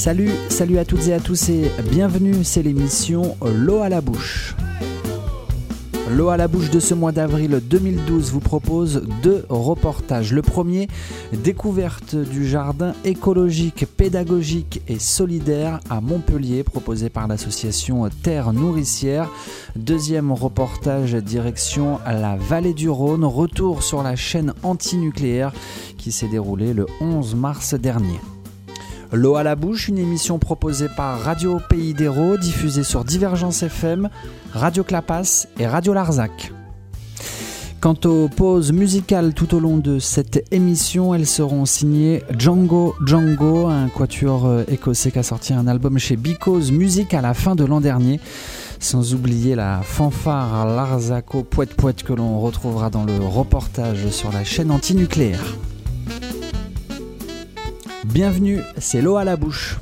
Salut à toutes et à tous et bienvenue, c'est l'émission L'eau à la bouche. L'eau à la bouche de ce mois d'avril 2012 vous propose 2 reportages. Le premier, découverte du jardin écologique, pédagogique et solidaire à Montpellier, proposé par l'association Terre Nourricière. Deuxième reportage, direction à la vallée du Rhône, retour sur la chaîne antinucléaire qui s'est déroulée le 11 mars dernier. L'eau à la bouche, une émission proposée par Radio Pays d'Hérault, diffusée sur Divergence FM, Radio Clapas et Radio Larzac. Quant aux pauses musicales tout au long de cette émission, elles seront signées Django, un quatuor écossais qui a sorti un album chez Because Music à la fin de l'an dernier, sans oublier la fanfare Larzaco Poète que l'on retrouvera dans le reportage sur la chaîne antinucléaire. Bienvenue, c'est l'eau à la bouche.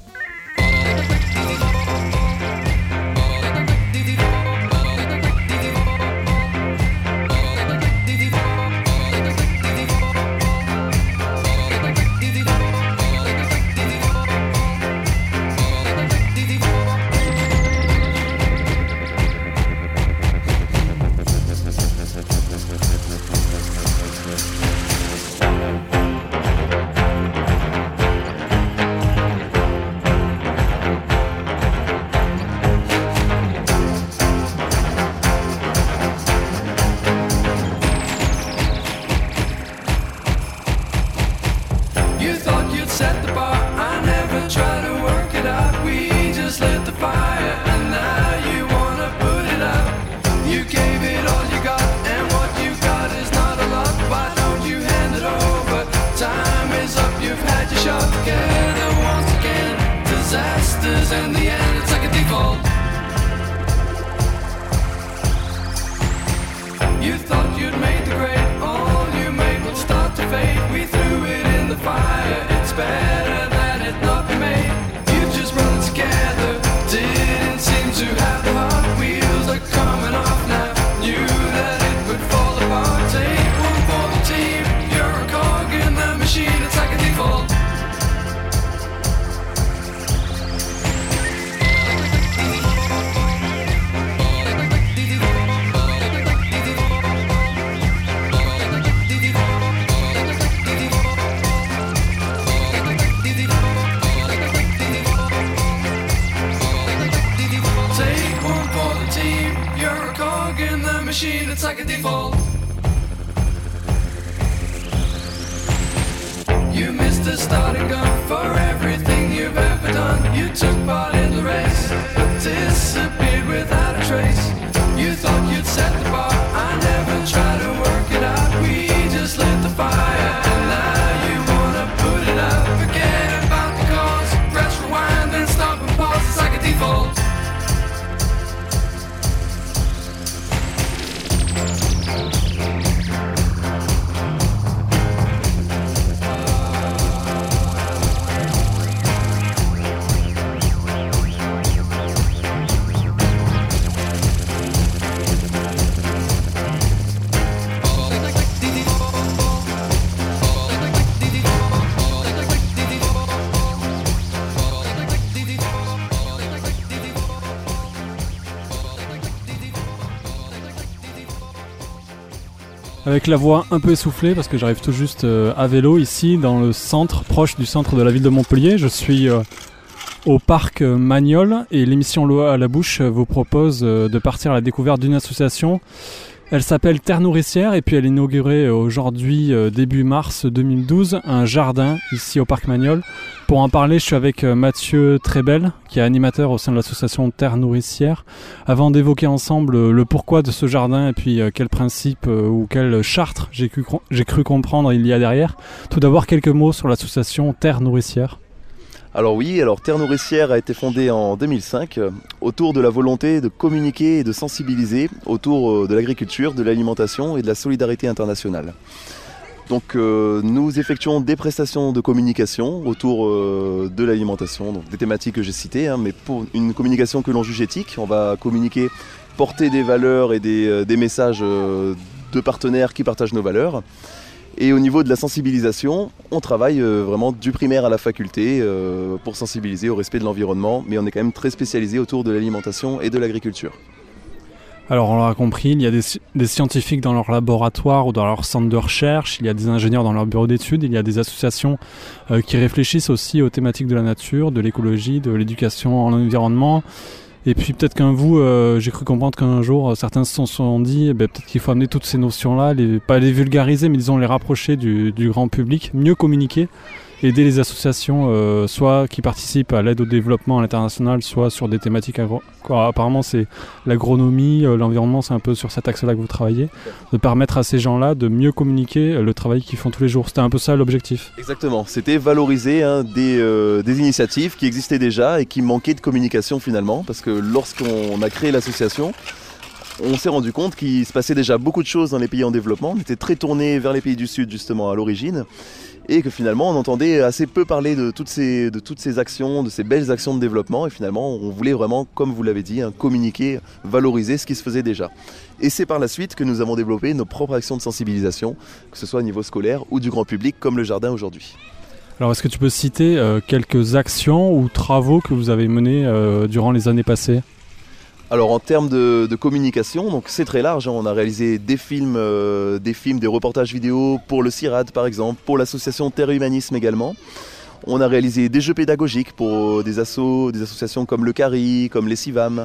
Avec la voix un peu essoufflée parce que j'arrive tout juste à vélo ici dans le centre, proche du centre de la ville de Montpellier. Je suis au parc Magnol et l'émission L'eau à la bouche vous propose de partir à la découverte d'une association. Elle s'appelle Terre Nourricière et puis elle est inaugurée aujourd'hui début mars 2012 un jardin ici au parc Magnol. Pour en parler, je suis avec Mathieu Trébel qui est animateur au sein de l'association Terre Nourricière. Avant d'évoquer ensemble le pourquoi de ce jardin et puis quel principe ou quelle charte j'ai cru comprendre il y a derrière. Tout d'abord quelques mots sur l'association Terre Nourricière. Alors Terre Nourricière a été fondée en 2005 autour de la volonté de communiquer et de sensibiliser autour de l'agriculture, de l'alimentation et de la solidarité internationale. Donc nous effectuons des prestations de communication autour de l'alimentation, donc des thématiques que j'ai citées, mais pour une communication que l'on juge éthique, on va communiquer, porter des valeurs et des messages de partenaires qui partagent nos valeurs. Et au niveau de la sensibilisation, on travaille vraiment du primaire à la faculté pour sensibiliser au respect de l'environnement, mais on est quand même très spécialisé autour de l'alimentation et de l'agriculture. Alors on l'aura compris, il y a des scientifiques dans leur laboratoire ou dans leur centre de recherche, il y a des ingénieurs dans leur bureau d'études, il y a des associations qui réfléchissent aussi aux thématiques de la nature, de l'écologie, de l'éducation en environnement. Et puis peut-être j'ai cru comprendre qu'un jour certains se sont dit peut-être qu'il faut amener toutes ces notions-là, pas les vulgariser mais disons les rapprocher du grand public, mieux communiquer, aider les associations soit qui participent à l'aide au développement à l'international, soit sur des thématiques apparemment c'est l'agronomie, l'environnement, c'est un peu sur cet axe-là que vous travaillez, de permettre à ces gens-là de mieux communiquer le travail qu'ils font tous les jours. C'était un peu ça l'objectif. Exactement, c'était valoriser des initiatives qui existaient déjà et qui manquaient de communication finalement, parce que lorsqu'on a créé l'association, on s'est rendu compte qu'il se passait déjà beaucoup de choses dans les pays en développement. On était très tourné vers les pays du Sud justement à l'origine, et que finalement on entendait assez peu parler de toutes ces actions, de ces belles actions de développement, et finalement on voulait vraiment, comme vous l'avez dit, communiquer, valoriser ce qui se faisait déjà. Et c'est par la suite que nous avons développé nos propres actions de sensibilisation, que ce soit au niveau scolaire ou du grand public, comme le jardin aujourd'hui. Alors est-ce que tu peux citer quelques actions ou travaux que vous avez menés durant les années passées ? Alors en termes de communication, donc c'est très large, on a réalisé des films, des reportages vidéo pour le CIRAD par exemple, pour l'association Terre et Humanisme également. On a réalisé des jeux pédagogiques pour des associations comme le CARI, comme les CIVAM.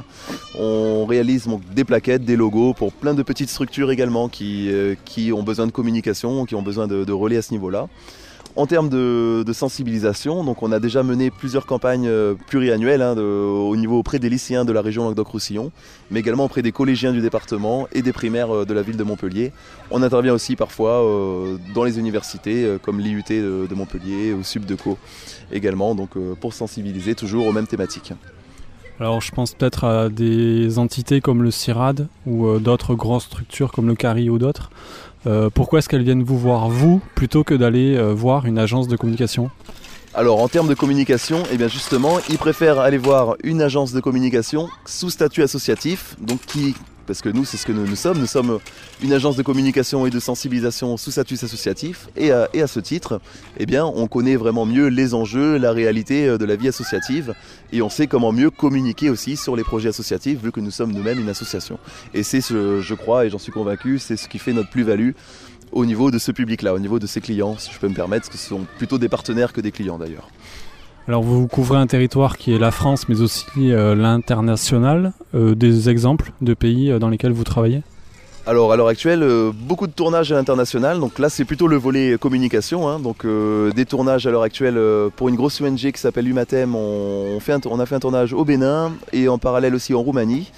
On réalise des plaquettes, des logos pour plein de petites structures également qui ont besoin de communication, qui ont besoin de relais à ce niveau-là. En termes de sensibilisation, donc on a déjà mené plusieurs campagnes pluriannuelles au niveau auprès des lycéens de la région Languedoc-Roussillon, mais également auprès des collégiens du département et des primaires de la ville de Montpellier. On intervient aussi parfois dans les universités comme l'IUT de Montpellier ou Subdeco également, donc pour sensibiliser toujours aux mêmes thématiques. Alors je pense peut-être à des entités comme le CIRAD ou d'autres grosses structures comme le CARI ou d'autres. Pourquoi est-ce qu'elles viennent vous voir, vous, plutôt que d'aller voir une agence de communication ? Alors en termes de communication, eh bien justement, ils préfèrent aller voir une agence de communication sous statut associatif, donc parce que nous c'est ce que nous sommes une agence de communication et de sensibilisation sous statut associatif, et à ce titre, eh bien, on connaît vraiment mieux les enjeux, la réalité de la vie associative, et on sait comment mieux communiquer aussi sur les projets associatifs, vu que nous sommes nous-mêmes une association. Et c'est je crois, et j'en suis convaincu, c'est ce qui fait notre plus-value au niveau de ce public-là, au niveau de ces clients, si je peux me permettre, parce que ce sont plutôt des partenaires que des clients d'ailleurs. Alors vous couvrez un territoire qui est la France, mais aussi l'international. Des exemples de pays dans lesquels vous travaillez ? Alors à l'heure actuelle, beaucoup de tournages à l'international, donc là c'est plutôt le volet communication, donc des tournages à l'heure actuelle pour une grosse ONG qui s'appelle Humatem, on a fait un tournage au Bénin et en parallèle aussi en Roumanie.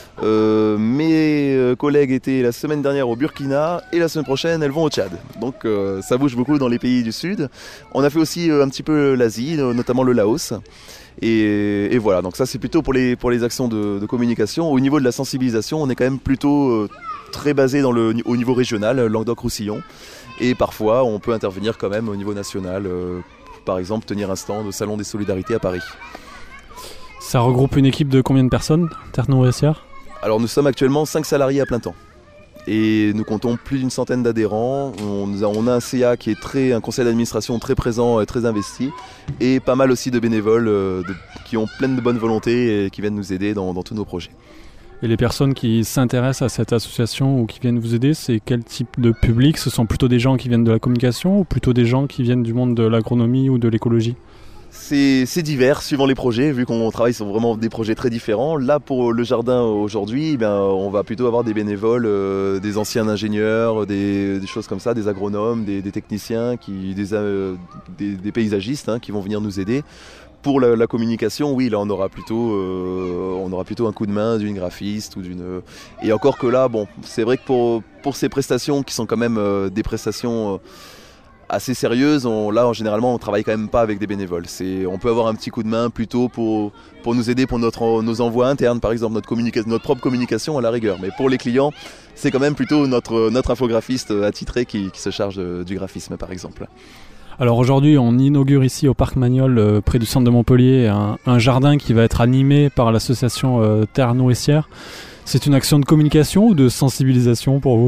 Mes collègues étaient la semaine dernière au Burkina et la semaine prochaine elles vont au Tchad, donc ça bouge beaucoup dans les pays du Sud. On a fait aussi un petit peu l'Asie, notamment le Laos, et voilà, donc ça c'est plutôt pour les actions de communication. Au niveau de la sensibilisation, on est quand même plutôt très basé au niveau régional, Languedoc-Roussillon, et parfois on peut intervenir quand même au niveau national, par exemple tenir un stand au Salon des Solidarités à Paris. Ça regroupe une équipe de combien de personnes, Terre Nourricière ? Alors nous sommes actuellement 5 salariés à plein temps et nous comptons plus d'une centaine d'adhérents. On a un CA qui est un conseil d'administration très présent et très investi, et pas mal aussi de bénévoles qui ont plein de bonne volonté et qui viennent nous aider dans tous nos projets. Et les personnes qui s'intéressent à cette association ou qui viennent vous aider, c'est quel type de public ? Ce sont plutôt des gens qui viennent de la communication ou plutôt des gens qui viennent du monde de l'agronomie ou de l'écologie ? C'est divers suivant les projets, vu qu'on travaille sur vraiment des projets très différents. Là pour le jardin aujourd'hui, on va plutôt avoir des bénévoles, des anciens ingénieurs, des choses comme ça, des agronomes, des techniciens, des paysagistes qui vont venir nous aider. Pour la communication, oui, là on aura plutôt un coup de main d'une graphiste et encore que là, c'est vrai que pour ces prestations qui sont quand même des prestations assez sérieuse, généralement on travaille quand même pas avec des bénévoles. On peut avoir un petit coup de main plutôt pour nous aider pour nos envois internes, par exemple notre propre communication à la rigueur. Mais pour les clients, c'est quand même plutôt notre infographiste attitré qui se charge du graphisme par exemple. Alors aujourd'hui on inaugure ici au Parc Magnol, près du centre de Montpellier, un jardin qui va être animé par l'association Terre Nourricière. C'est une action de communication ou de sensibilisation pour vous ?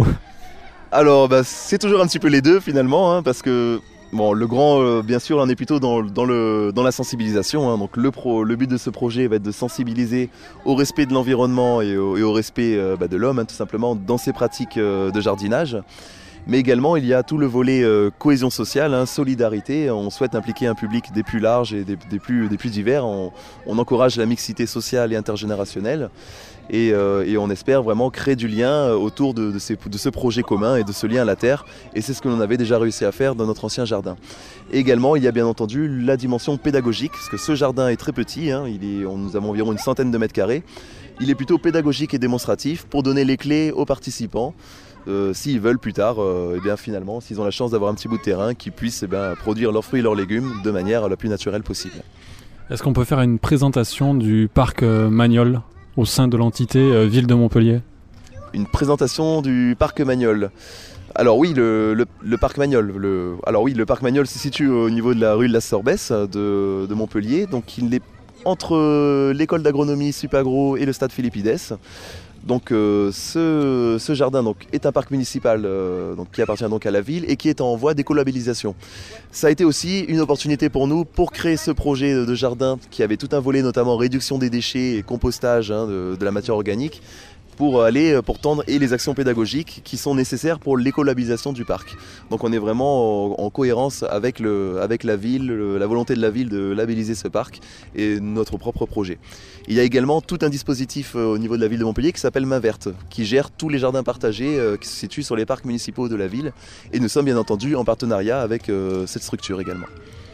Alors c'est toujours un petit peu les deux finalement, hein, parce que bon, le grand, bien sûr, on est plutôt dans la sensibilisation, hein. Donc le but de ce projet va être de sensibiliser au respect de l'environnement et au respect de l'homme, hein, tout simplement, dans ses pratiques de jardinage. Mais également, il y a tout le volet cohésion sociale, hein, solidarité. On souhaite impliquer un public des plus larges et des plus divers. On encourage la mixité sociale et intergénérationnelle. Et on espère vraiment créer du lien autour de ce projet commun et de ce lien à la terre. Et c'est ce que l'on avait déjà réussi à faire dans notre ancien jardin. Et également, il y a bien entendu la dimension pédagogique, parce que ce jardin est très petit, hein, nous avons environ une centaine de mètres carrés. Il est plutôt pédagogique et démonstratif pour donner les clés aux participants. S'ils veulent plus tard, finalement, s'ils ont la chance d'avoir un petit bout de terrain, qu'ils puissent produire leurs fruits et leurs légumes de manière la plus naturelle possible. Est-ce qu'on peut faire une présentation du parc Magnol au sein de l'entité Ville de Montpellier? Une présentation du parc Magnol. Alors oui, le parc Magnol. Le parc Magnol se situe au niveau de la rue de la Sorbesse de Montpellier. Donc il est entre l'école d'agronomie Supagro et le stade Philippides. Donc ce jardin est un parc municipal qui appartient donc à la ville et qui est en voie d'écolabellisation. Ça a été aussi une opportunité pour nous pour créer ce projet de jardin qui avait tout un volet notamment réduction des déchets et compostage, hein, de la matière organique, pour tendre et les actions pédagogiques qui sont nécessaires pour l'écolabellisation du parc. Donc on est vraiment en cohérence avec la ville, la volonté de la ville de labelliser ce parc et notre propre projet. Il y a également tout un dispositif au niveau de la ville de Montpellier qui s'appelle Main Verte, qui gère tous les jardins partagés qui se situent sur les parcs municipaux de la ville. Et nous sommes bien entendu en partenariat avec cette structure également.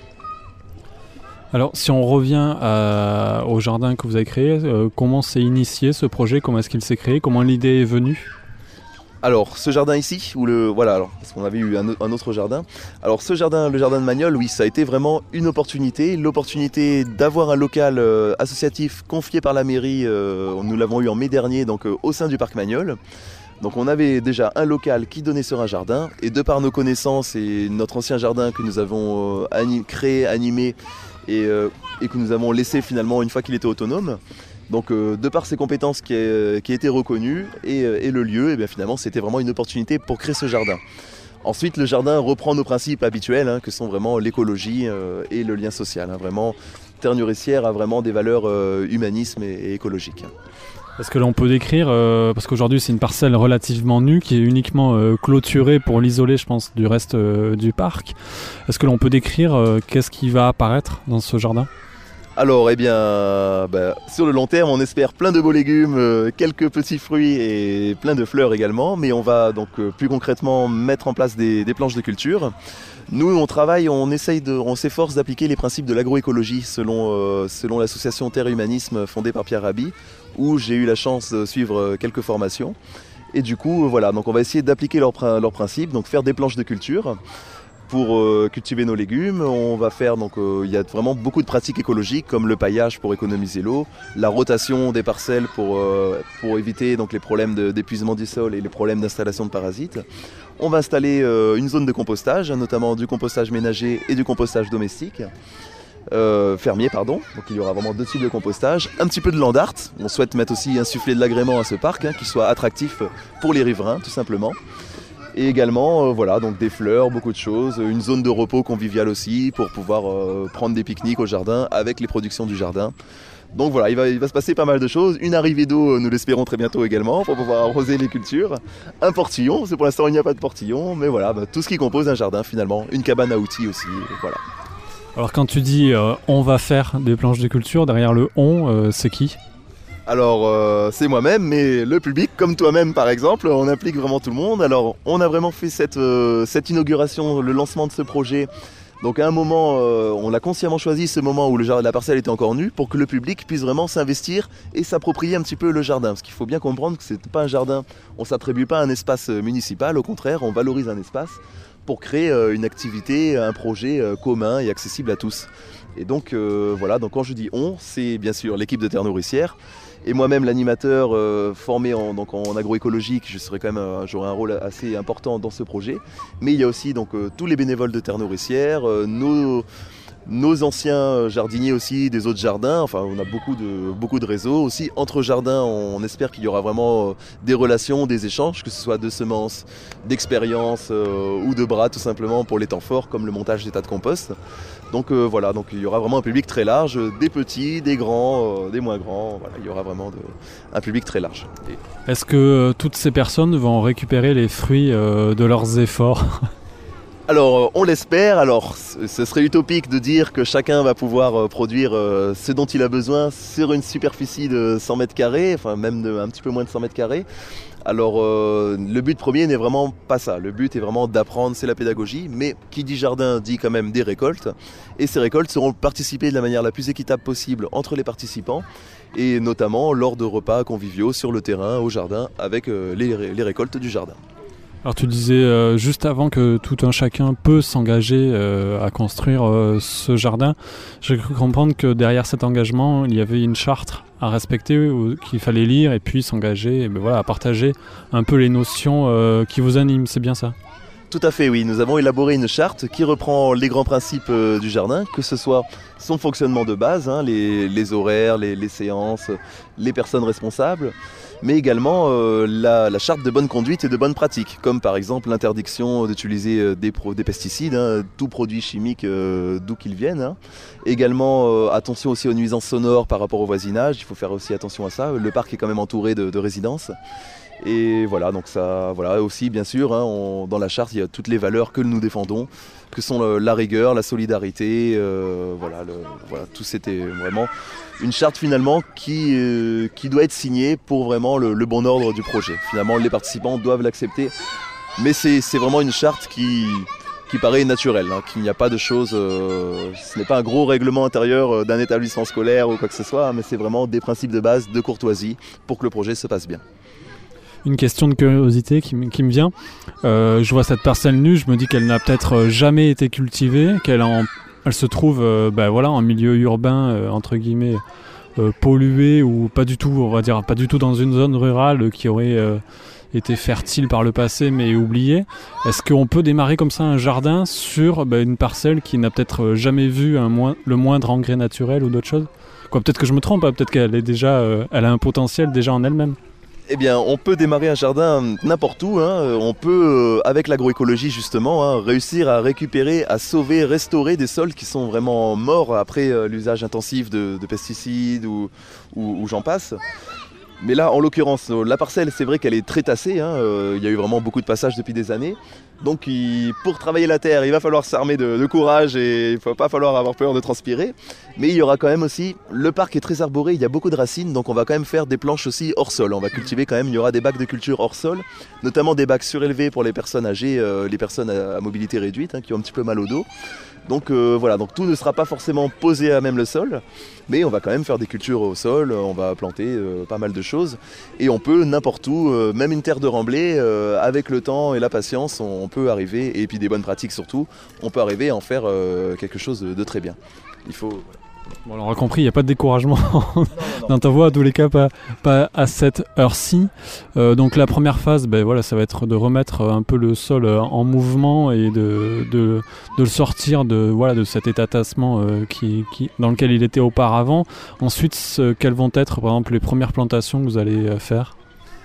Alors, si on revient au jardin que vous avez créé, comment s'est initié ce projet? Comment est-ce qu'il s'est créé? Comment l'idée est venue? Alors, ce jardin ici, parce qu'on avait eu un autre jardin. Alors, le jardin de Magnol, oui, ça a été vraiment une opportunité. L'opportunité d'avoir un local associatif confié par la mairie, nous l'avons eu en mai dernier, donc au sein du parc Magnol. Donc on avait déjà un local qui donnait sur un jardin, et de par nos connaissances et notre ancien jardin que nous avons créé, animé, et que nous avons laissé finalement une fois qu'il était autonome. Donc de par ses compétences qui a été reconnues et le lieu, et bien finalement c'était vraiment une opportunité pour créer ce jardin. Ensuite le jardin reprend nos principes habituels, hein, que sont vraiment l'écologie et le lien social. Hein. Vraiment, Terre Nourricière a vraiment des valeurs humanisme et écologiques. Est-ce que l'on peut décrire, parce qu'aujourd'hui c'est une parcelle relativement nue qui est uniquement clôturée pour l'isoler, je pense, du reste du parc. Est-ce que l'on peut décrire qu'est-ce qui va apparaître dans ce jardin? Alors, sur le long terme, on espère plein de beaux légumes, quelques petits fruits et plein de fleurs également. Mais on va donc plus concrètement mettre en place des planches de culture. Nous, on s'efforce d'appliquer les principes de l'agroécologie selon l'association Terre et Humanisme fondée par Pierre Rabhi, où j'ai eu la chance de suivre quelques formations. Et du coup, donc on va essayer d'appliquer leurs principes, donc faire des planches de culture pour cultiver nos légumes. On va faire, il y a vraiment beaucoup de pratiques écologiques comme le paillage pour économiser l'eau, la rotation des parcelles pour éviter donc les problèmes d'épuisement du sol et les problèmes d'installation de parasites. On va installer une zone de compostage, notamment du compostage ménager et du compostage domestique. Fermier, donc il y aura vraiment deux types de compostage, un petit peu de land art, on souhaite mettre aussi insuffler de l'agrément à ce parc, hein, qui soit attractif pour les riverains tout simplement, et également donc des fleurs, beaucoup de choses, une zone de repos convivial aussi pour pouvoir prendre des pique-niques au jardin avec les productions du jardin. Donc voilà, il va se passer pas mal de choses, une arrivée d'eau, nous l'espérons très bientôt également pour pouvoir arroser les cultures, un portillon, parce que pour l'instant il n'y a pas de portillon, mais voilà, tout ce qui compose un jardin finalement, une cabane à outils aussi, voilà. Alors quand tu dis on va faire des planches de culture, derrière le on, c'est qui? Alors c'est moi-même, mais le public, comme toi-même par exemple, on implique vraiment tout le monde. Alors on a vraiment fait cette inauguration, le lancement de ce projet. Donc à un moment, on a consciemment choisi ce moment où la parcelle était encore nue pour que le public puisse vraiment s'investir et s'approprier un petit peu le jardin. Parce qu'il faut bien comprendre que c'est pas un jardin, on ne s'attribue pas un espace municipal, au contraire, on valorise un espace pour créer une activité, un projet commun et accessible à tous. Et donc donc quand je dis on, c'est bien sûr l'équipe de Terre Nourricière et moi-même l'animateur formé en agroécologique, j'aurai un rôle assez important dans ce projet. Mais il y a aussi tous les bénévoles de Terre Nourricière, nos anciens jardiniers aussi des autres jardins. Enfin, on a beaucoup de réseaux aussi. Entre jardins, on espère qu'il y aura vraiment des relations, des échanges, que ce soit de semences, d'expériences ou de bras tout simplement pour les temps forts, comme le montage des tas de compost. Donc voilà, donc il y aura vraiment un public très large, des petits, des grands, des moins grands. Voilà, il y aura vraiment un public très large. Est-ce que toutes ces personnes vont récupérer les fruits de leurs efforts ? Alors on l'espère, alors ce serait utopique de dire que chacun va pouvoir produire ce dont il a besoin sur une superficie de 100 mètres carrés, enfin même un petit peu moins de 100 mètres carrés. Alors le but premier n'est vraiment pas ça, le but est vraiment d'apprendre, c'est la pédagogie, mais qui dit jardin dit quand même des récoltes, et ces récoltes seront participées de la manière la plus équitable possible entre les participants, et notamment lors de repas conviviaux sur le terrain, au jardin, avec les récoltes du jardin. Alors tu disais juste avant que tout un chacun peut s'engager à construire ce jardin. J'ai cru comprendre que derrière cet engagement, il y avait une charte à respecter qu'il fallait lire et puis s'engager et à partager un peu les notions qui vous animent, c'est bien ça ? Tout à fait, oui. Nous avons élaboré une charte qui reprend les grands principes du jardin, que ce soit son fonctionnement de base, les horaires, les séances, les personnes responsables, mais également la charte de bonne conduite et de bonne pratique, comme par exemple l'interdiction d'utiliser des pesticides, tout produit chimique d'où qu'ils viennent. Également, attention aussi aux nuisances sonores par rapport au voisinage, il faut faire aussi attention à ça. Le parc est quand même entouré de résidences. Et voilà, donc ça, voilà aussi bien sûr, dans la charte il y a toutes les valeurs que nous défendons, que sont la rigueur, la solidarité, tout c'était vraiment une charte finalement qui doit être signée pour vraiment le bon ordre du projet. Finalement les participants doivent l'accepter, mais c'est vraiment une charte qui paraît naturelle, qu'il n'y a pas de choses, ce n'est pas un gros règlement intérieur d'un établissement scolaire ou quoi que ce soit, mais c'est vraiment des principes de base de courtoisie pour que le projet se passe bien. Une question de curiosité qui me vient. Je vois cette parcelle nue, je me dis qu'elle n'a peut-être jamais été cultivée, qu'elle se trouve en milieu urbain, entre guillemets, pollué ou pas du tout, on va dire, pas du tout dans une zone rurale qui aurait été fertile par le passé mais oubliée. Est-ce qu'on peut démarrer comme ça un jardin sur une parcelle qui n'a peut-être jamais vu le moindre engrais naturel ou d'autres choses ? Peut-être que je me trompe, peut-être qu'elle est déjà, elle a un potentiel déjà en elle-même. Eh bien, on peut démarrer un jardin n'importe où. On peut, avec l'agroécologie justement, réussir à récupérer, à sauver, restaurer des sols qui sont vraiment morts après l'usage intensif de pesticides ou j'en passe. Mais là, en l'occurrence, la parcelle, c'est vrai qu'elle est très tassée. Il y a eu vraiment beaucoup de passages depuis des années. Donc, pour travailler la terre, il va falloir s'armer de courage et il ne va pas falloir avoir peur de transpirer. Mais il y aura quand même aussi, le parc est très arboré, il y a beaucoup de racines, donc on va quand même faire des planches aussi hors sol. On va cultiver quand même, il y aura des bacs de culture hors sol, notamment des bacs surélevés pour les personnes âgées, les personnes à mobilité réduite, qui ont un petit peu mal au dos. Donc donc tout ne sera pas forcément posé à même le sol, mais on va quand même faire des cultures au sol, on va planter pas mal de choses, et on peut n'importe où, même une terre de remblai, avec le temps et la patience, on peut arriver, et puis des bonnes pratiques surtout, on peut arriver à en faire quelque chose de très bien. Il faut... Bon, alors on a compris, il n'y a pas de découragement dans ta voix, à tous les cas, pas à cette heure-ci. Donc la première phase, ça va être de remettre un peu le sol en mouvement et de le sortir de cet état tassement dans lequel il était auparavant. Ensuite, quelles vont être, par exemple, les premières plantations que vous allez faire ?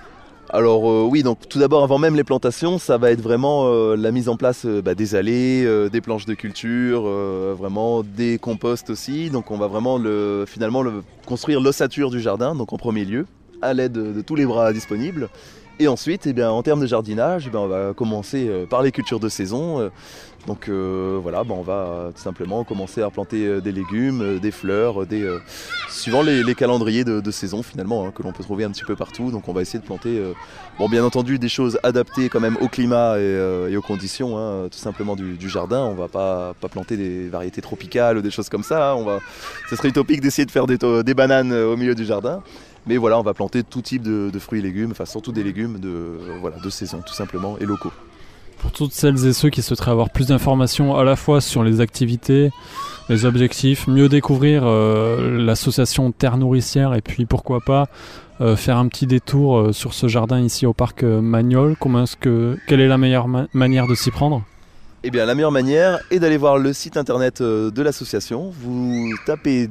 Alors oui, donc tout d'abord, avant même les plantations, ça va être vraiment la mise en place des allées, des planches de culture, vraiment des composts aussi. Donc on va vraiment construire l'ossature du jardin, donc en premier lieu, à l'aide de tous les bras disponibles. Et ensuite, en termes de jardinage, on va commencer par les cultures de saison. Donc on va tout simplement commencer à planter des légumes, des fleurs, suivant les calendriers de saison finalement, que l'on peut trouver un petit peu partout. Donc on va essayer de planter, bien entendu, des choses adaptées quand même au climat et aux conditions, tout simplement du jardin. On va pas planter des variétés tropicales ou des choses comme ça. Ce serait utopique d'essayer de faire des bananes au milieu du jardin. Mais on va planter tout type de fruits et légumes, enfin surtout des légumes de saison tout simplement et locaux. Pour toutes celles et ceux qui souhaiteraient avoir plus d'informations à la fois sur les activités, les objectifs, mieux découvrir l'association Terre Nourricière et puis pourquoi pas faire un petit détour sur ce jardin ici au parc Magnol, quelle est la meilleure manière de s'y prendre ? Eh bien, la meilleure manière est d'aller voir le site internet de l'association. Vous tapez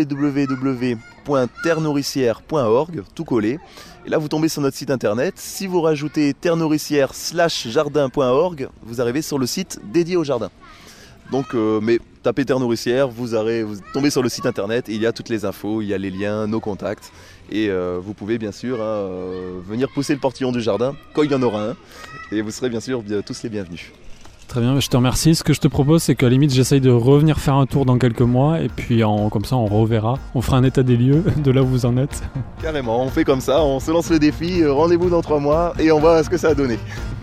www.terrenourricière.org, tout collé. Et là, vous tombez sur notre site internet. Si vous rajoutez terrenourricière/jardin.org, vous arrivez sur le site dédié au jardin. Donc, mais tapez Terre Nourricière, vous tombez sur le site internet et il y a toutes les infos, il y a les liens, nos contacts. Et vous pouvez bien sûr venir pousser le portillon du jardin quand il y en aura un. Et vous serez bien sûr tous les bienvenus. Très bien, je te remercie. Ce que je te propose, c'est qu'à la limite, j'essaye de revenir faire un tour dans quelques mois et puis comme ça, on reverra. On fera un état des lieux de là où vous en êtes. Carrément, on fait comme ça, on se lance le défi, rendez-vous dans 3 mois et on voit ce que ça a donné.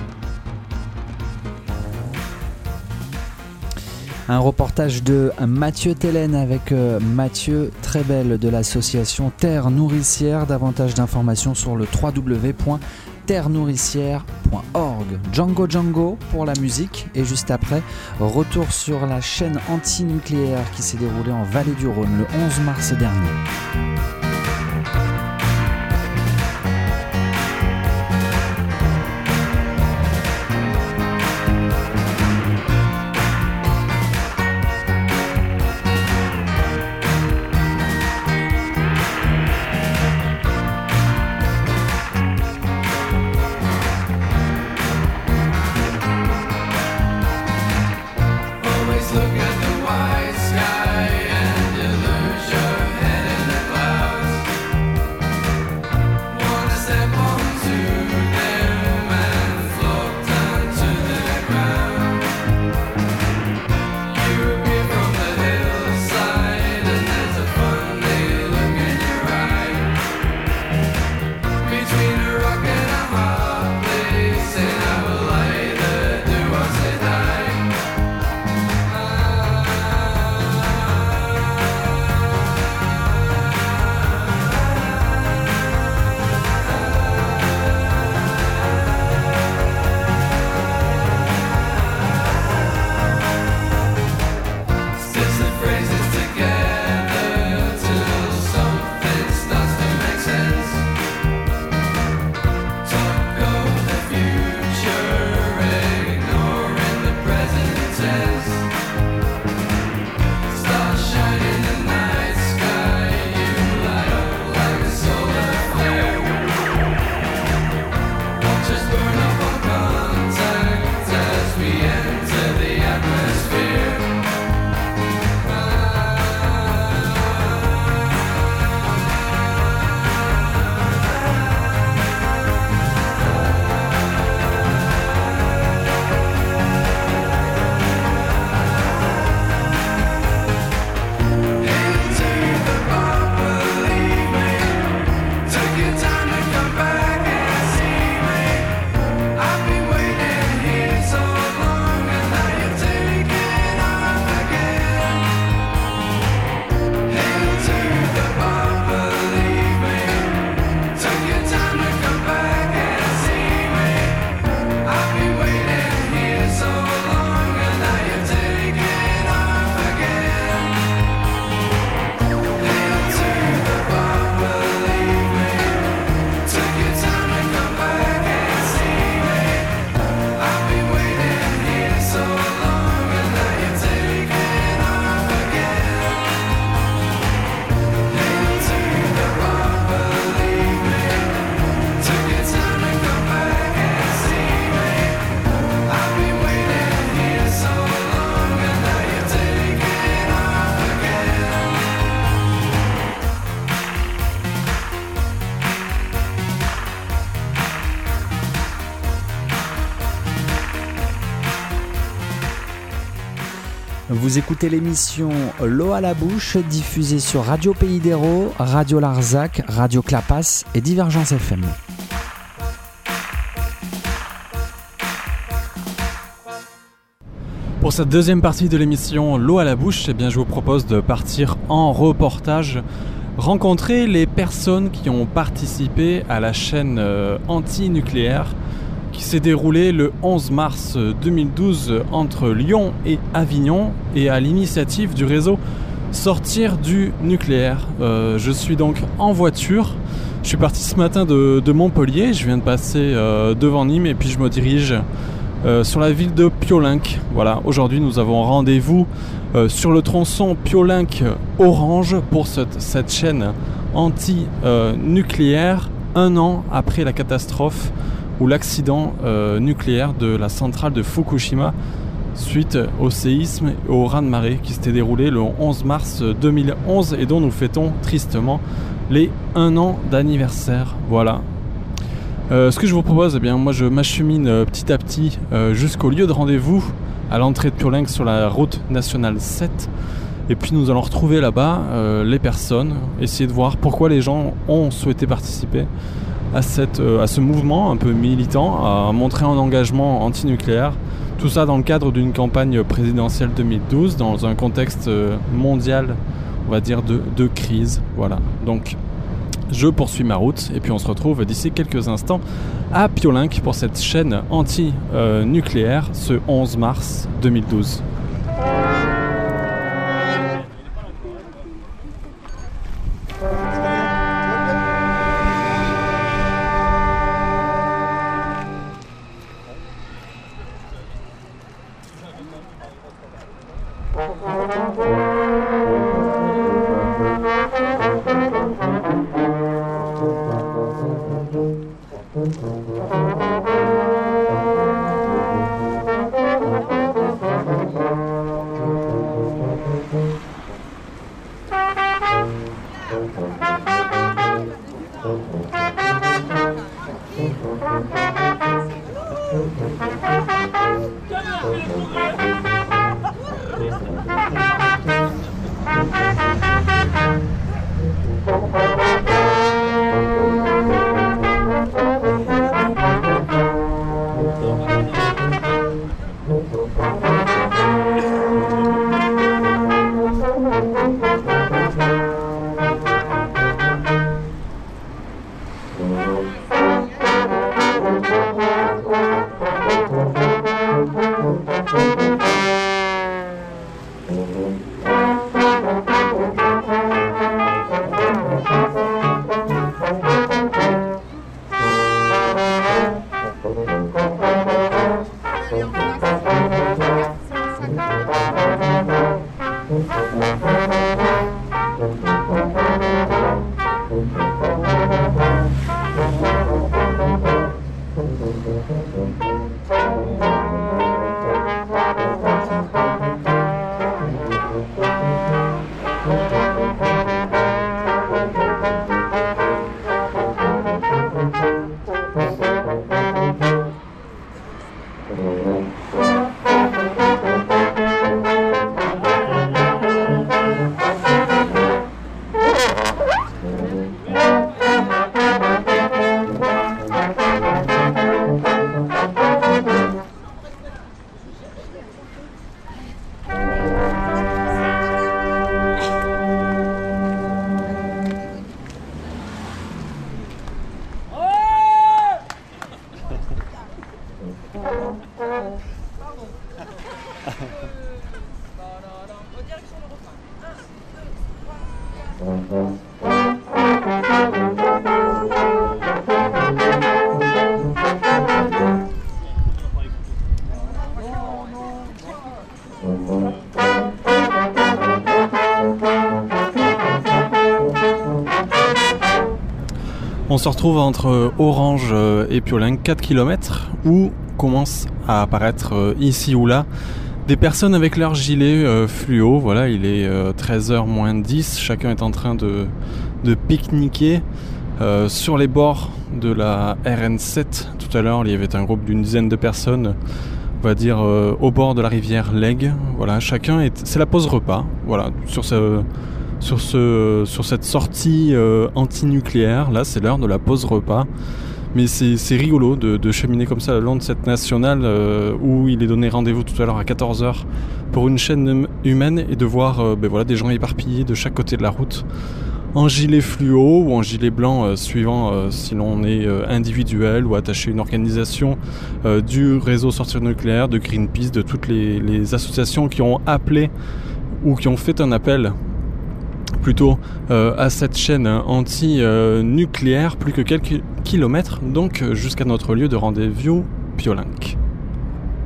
Un reportage de Mathieu Tellen avec Mathieu Trébel de l'association Terre Nourricière. Davantage d'informations sur le www.terrenourricière.org. Django Django pour la musique et juste après, retour sur la chaîne anti-nucléaire qui s'est déroulée en Vallée du Rhône le 11 mars dernier. Vous écoutez l'émission L'eau à la bouche, diffusée sur Radio Pays d'Hérault, Radio Larzac, Radio Clapas et Divergence FM. Pour cette deuxième partie de l'émission L'eau à la bouche, eh bien, je vous propose de partir en reportage, rencontrer les personnes qui ont participé à la chaîne anti-nucléaire qui s'est déroulée le 11 mars 2012 entre Lyon et Avignon et à l'initiative du réseau Sortir du nucléaire. Je suis donc en voiture. Je suis parti ce matin de Montpellier. Je viens de passer devant Nîmes et puis je me dirige sur la ville de Piolenc. Voilà, aujourd'hui nous avons rendez-vous sur le tronçon Piolenc-Orange pour cette chaîne anti-nucléaire, un an après la catastrophe ou l'accident nucléaire de la centrale de Fukushima suite au séisme et au raz-de-marée qui s'était déroulé le 11 mars 2011 et dont nous fêtons tristement les 1 an d'anniversaire. Voilà. Ce que je vous propose, eh bien, moi je m'achemine petit à petit jusqu'au lieu de rendez-vous à l'entrée de Piolenc sur la route nationale 7. Et puis nous allons retrouver là-bas les personnes, essayer de voir pourquoi les gens ont souhaité participer à ce mouvement un peu militant, à montrer un engagement anti-nucléaire. Tout ça dans le cadre d'une campagne présidentielle 2012, dans un contexte mondial, on va dire, de crise. Voilà. Donc, je poursuis ma route et puis on se retrouve d'ici quelques instants à Piolenc pour cette chaîne anti-nucléaire ce 11 mars 2012. On se retrouve entre Orange et Piolenc, 4 km, où commencent à apparaître ici ou là des personnes avec leur gilet fluo. Voilà, il est 13h moins 10, chacun est en train de pique-niquer sur les bords de la RN7. Tout à l'heure, il y avait un groupe d'une dizaine de personnes, on va dire au bord de la rivière Lègue. Voilà, c'est la pause repas. Voilà, sur cette sortie anti-nucléaire, là c'est l'heure de la pause repas. Mais c'est rigolo de cheminer comme ça le long de cette nationale où il est donné rendez-vous tout à l'heure à 14h pour une chaîne humaine et de voir des gens éparpillés de chaque côté de la route en gilet fluo ou en gilet blanc suivant si l'on est individuel ou attaché à une organisation du réseau sortir nucléaire, de Greenpeace, de toutes les associations qui ont appelé ou qui ont fait un appel plutôt à cette chaîne anti-nucléaire, plus que quelques kilomètres donc jusqu'à notre lieu de rendez-vous, Piolenc.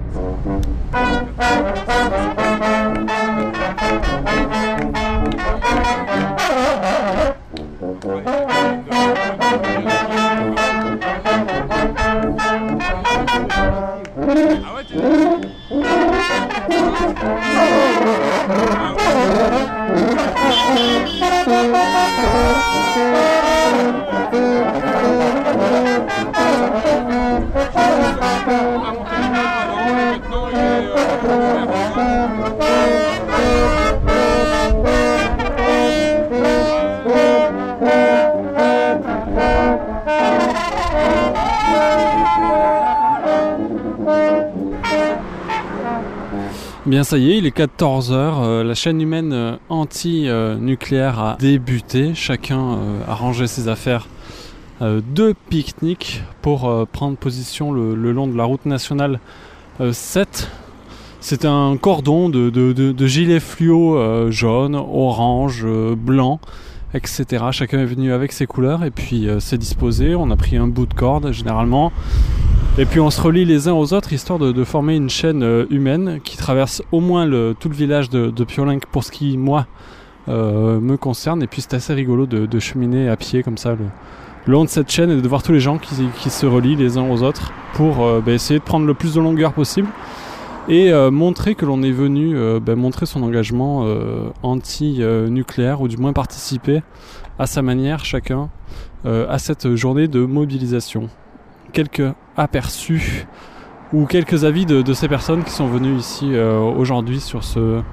Bien ça y est, il est 14h, la chaîne humaine anti-nucléaire a débuté, chacun a rangé ses affaires de pique-nique pour prendre position le long de la route nationale 7. C'est un cordon de gilets fluo jaune, orange, blanc, etc. Chacun est venu avec ses couleurs et puis c'est disposé, on a pris un bout de corde généralement. Et puis on se relie les uns aux autres histoire de former une chaîne humaine qui traverse au moins tout le village de Piolenc pour ce qui, moi, me concerne. Et puis c'est assez rigolo de cheminer à pied comme ça le long de cette chaîne et de voir tous les gens qui se relient les uns aux autres pour essayer de prendre le plus de longueur possible et montrer que l'on est venu montrer son engagement anti-nucléaire ou du moins participer à sa manière chacun à cette journée de mobilisation. Quelques aperçus ou quelques avis de ces personnes qui sont venues ici aujourd'hui sur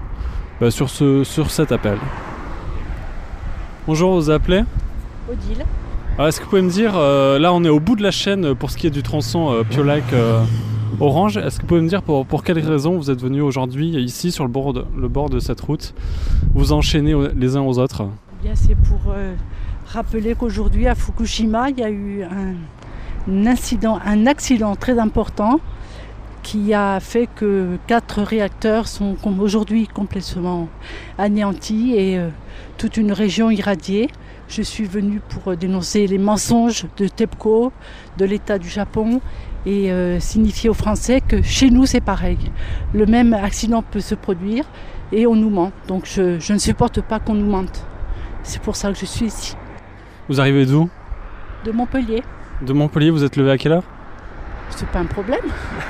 cet appel. Bonjour, vous vous appelez ? Odile. Alors, est-ce que vous pouvez me dire, là on est au bout de la chaîne pour ce qui est du tronçon Piolenc-Orange, est-ce que vous pouvez me dire pour quelles raisons vous êtes venus aujourd'hui ici sur le bord de cette route, vous enchaîner les uns aux autres ? Bien, c'est pour rappeler qu'aujourd'hui à Fukushima, il y a eu un accident très important qui a fait que 4 réacteurs sont aujourd'hui complètement anéantis et toute une région irradiée. Je suis venue pour dénoncer les mensonges de TEPCO, de l'État du Japon et signifier aux Français que chez nous c'est pareil. Le même accident peut se produire et on nous ment. Donc je ne supporte pas qu'on nous mente. C'est pour ça que je suis ici. Vous arrivez d'où ? De Montpellier. De Montpellier, vous êtes levé à quelle heure ? C'est pas un problème.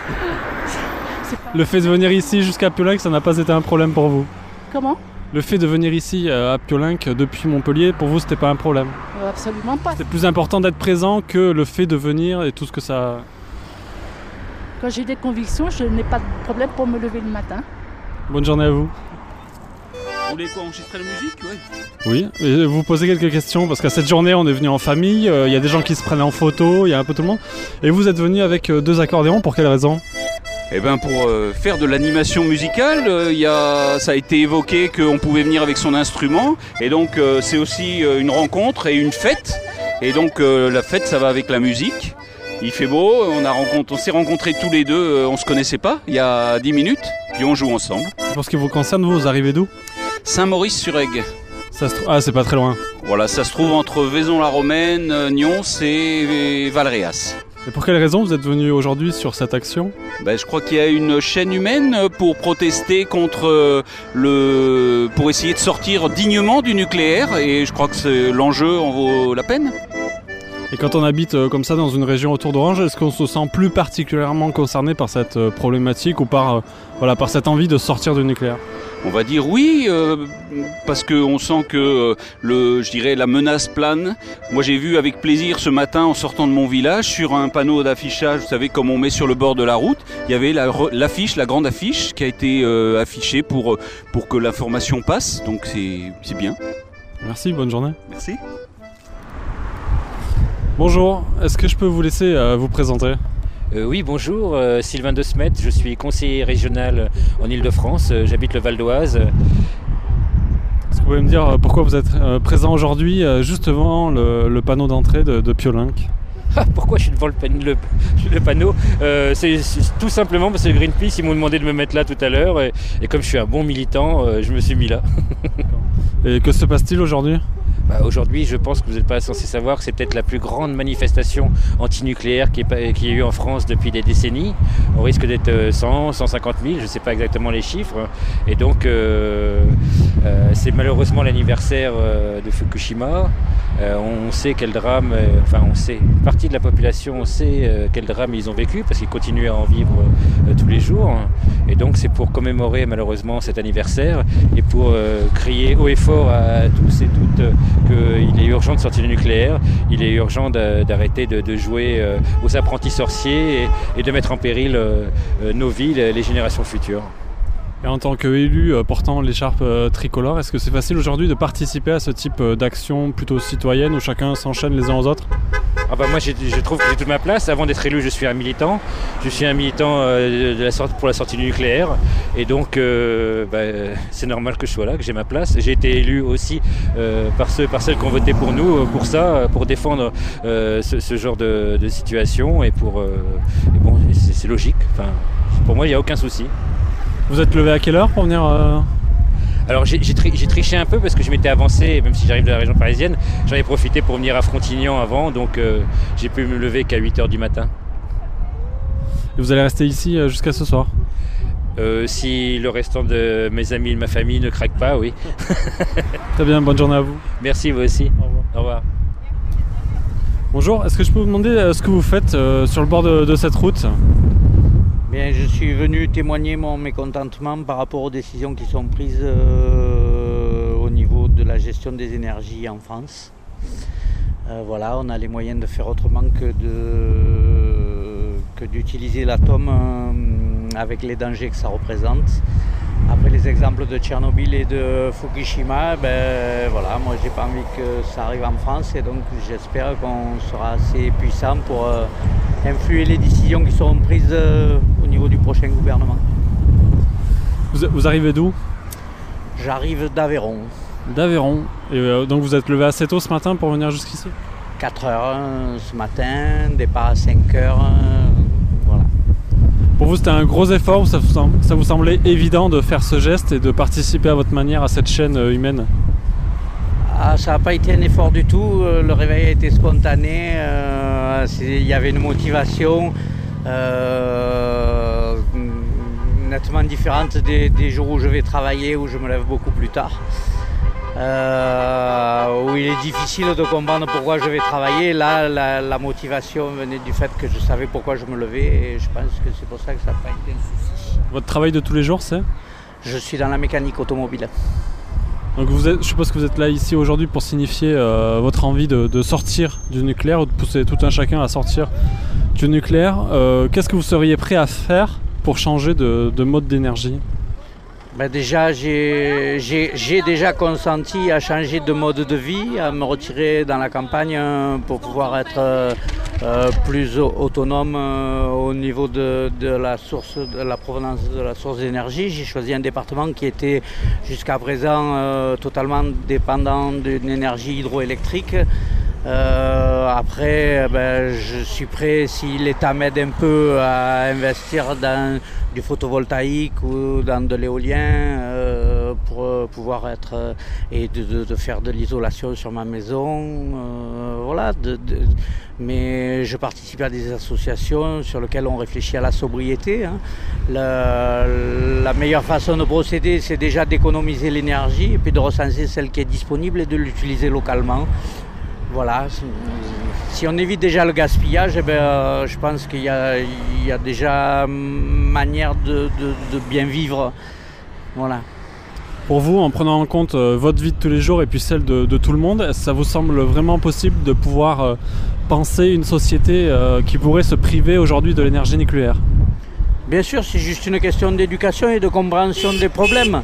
Le fait de venir ici jusqu'à Piolenc, ça n'a pas été un problème pour vous ? Comment ? Le fait de venir ici à Piolenc depuis Montpellier, pour vous, c'était pas un problème ? Absolument pas. C'est plus important d'être présent que le fait de venir et tout ce que ça... Quand j'ai des convictions, je n'ai pas de problème pour me lever le matin. Bonne journée à vous. Vous voulez quoi, enregistrer la musique ? Ouais. Oui, et vous posez quelques questions, parce qu'à cette journée, on est venu en famille, il y a des gens qui se prennent en photo, il y a un peu tout le monde. Et vous êtes venu avec 2 accordéons, pour quelle raison ? Eh ben pour faire de l'animation musicale, ça a été évoqué qu'on pouvait venir avec son instrument. Et donc c'est aussi une rencontre et une fête. Et donc la fête, ça va avec la musique. Il fait beau, on s'est rencontrés tous les deux, on se connaissait pas, il y a 10 minutes, puis on joue ensemble. Pour ce qui vous concerne, vous arrivez d'où ? Saint-Maurice-sur-Aigue. Ah, c'est pas très loin. Voilà, ça se trouve entre Vaison-la-Romaine, Nyons et Valréas. Et pour quelle raison vous êtes venu aujourd'hui sur cette action ? Je crois qu'il y a une chaîne humaine pour protester contre pour essayer de sortir dignement du nucléaire et je crois que l'enjeu en vaut la peine. Et quand on habite comme ça dans une région autour d'Orange, est-ce qu'on se sent plus particulièrement concerné par cette problématique ou par cette envie de sortir du nucléaire ? On va dire oui, parce qu'on sent que la menace plane. Moi j'ai vu avec plaisir ce matin en sortant de mon village sur un panneau d'affichage, vous savez comme on met sur le bord de la route, il y avait la grande affiche qui a été affichée pour que l'information passe, donc c'est bien. Merci, bonne journée. Merci. Bonjour, est-ce que je peux vous laisser vous présenter ? Oui, bonjour, Sylvain De Smet, je suis conseiller régional en Ile-de-France, j'habite le Val d'Oise. Est-ce que vous pouvez me dire pourquoi vous êtes présent aujourd'hui juste devant le panneau d'entrée de Piolenc ? Pourquoi je suis devant le panneau c'est tout simplement parce que Greenpeace ils m'ont demandé de me mettre là tout à l'heure et comme je suis un bon militant, je me suis mis là. Et que se passe-t-il aujourd'hui ? Aujourd'hui, je pense que vous n'êtes pas censé savoir que c'est peut-être la plus grande manifestation antinucléaire qu'il y a eu en France depuis des décennies. On risque d'être 100, 150 000, je ne sais pas exactement les chiffres. Et donc, c'est malheureusement l'anniversaire de Fukushima. On sait quel drame, une partie de la population sait quel drame ils ont vécu parce qu'ils continuent à en vivre tous les jours. Et donc, c'est pour commémorer malheureusement cet anniversaire et pour crier haut et fort à tous et toutes qu'il est urgent de sortir du nucléaire, il est urgent d'arrêter de jouer aux apprentis sorciers et de mettre en péril nos vies, les générations futures. Et en tant qu'élu portant l'écharpe tricolore, est-ce que c'est facile aujourd'hui de participer à ce type d'action plutôt citoyenne où chacun s'enchaîne les uns aux autres ? Moi je trouve que j'ai toute ma place. Avant d'être élu, je suis un militant. Je suis un militant pour la sortie du nucléaire. Et donc c'est normal que je sois là, que j'ai ma place. J'ai été élu aussi par celles qui ont voté pour nous, pour ça, pour défendre ce genre de situation. Et c'est logique. Pour moi, il n'y a aucun souci. Vous êtes levé à quelle heure pour venir Alors j'ai triché un peu parce que je m'étais avancé, même si j'arrive de la région parisienne, j'en ai profité pour venir à Frontignan avant, donc j'ai pu me lever qu'à 8h du matin. Et vous allez rester ici jusqu'à ce soir ? Si le restant de mes amis et de ma famille ne craquent pas, oui. Très bien, bonne journée à vous. Merci, vous aussi. Au revoir. Au revoir. Bonjour, est-ce que je peux vous demander ce que vous faites sur le bord de cette route ? Bien, je suis venu témoigner mon mécontentement par rapport aux décisions qui sont prises au niveau de la gestion des énergies en France. On a les moyens de faire autrement que d'utiliser l'atome avec les dangers que ça représente. Après les exemples de Tchernobyl et de Fukushima, moi j'ai pas envie que ça arrive en France et donc j'espère qu'on sera assez puissant pour influer les décisions qui seront prises au niveau du prochain gouvernement. Vous arrivez d'où ? J'arrive d'Aveyron. D'Aveyron. Et donc vous êtes levé assez tôt ce matin pour venir jusqu'ici ? 4h ce matin, départ à 5h. Pour vous, c'était un gros effort ou ça vous semblait évident de faire ce geste et de participer à votre manière à cette chaîne humaine ? Ça n'a pas été un effort du tout. Le réveil a été spontané. Il y avait une motivation nettement différente des jours où je vais travailler, où je me lève beaucoup plus tard. Où il est difficile de comprendre pourquoi je vais travailler. Là, la motivation venait du fait que je savais pourquoi je me levais et je pense que c'est pour ça que ça n'a pas été un souci. Votre travail de tous les jours, c'est ? Je suis dans la mécanique automobile. Donc je suppose que vous êtes là ici aujourd'hui pour signifier votre envie de sortir du nucléaire ou de pousser tout un chacun à sortir du nucléaire. Qu'est-ce que vous seriez prêt à faire pour changer de mode d'énergie ? Déjà, j'ai déjà consenti à changer de mode de vie, à me retirer dans la campagne pour pouvoir être plus autonome au niveau de la provenance de la source d'énergie. J'ai choisi un département qui était jusqu'à présent totalement dépendant d'une énergie hydroélectrique. Après, je suis prêt, si l'État m'aide un peu à investir dans du photovoltaïque ou dans de l'éolien pour pouvoir être et de faire de l'isolation sur ma maison. Mais je participe à des associations sur lesquelles on réfléchit à la sobriété. La meilleure façon de procéder, c'est déjà d'économiser l'énergie et puis de recenser celle qui est disponible et de l'utiliser localement. Voilà, si on évite déjà le gaspillage, je pense qu'il y a déjà manière de bien vivre. Voilà. Pour vous, en prenant en compte votre vie de tous les jours et puis celle de tout le monde, est-ce que ça vous semble vraiment possible de pouvoir penser une société qui pourrait se priver aujourd'hui de l'énergie nucléaire ? Bien sûr, c'est juste une question d'éducation et de compréhension des problèmes.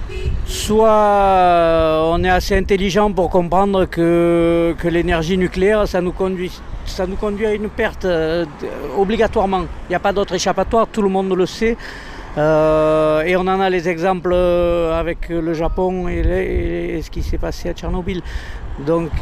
Soit on est assez intelligent pour comprendre que l'énergie nucléaire, ça nous conduit à une perte obligatoirement. Il n'y a pas d'autre échappatoire, tout le monde le sait. Et on en a les exemples avec le Japon et ce qui s'est passé à Tchernobyl. Donc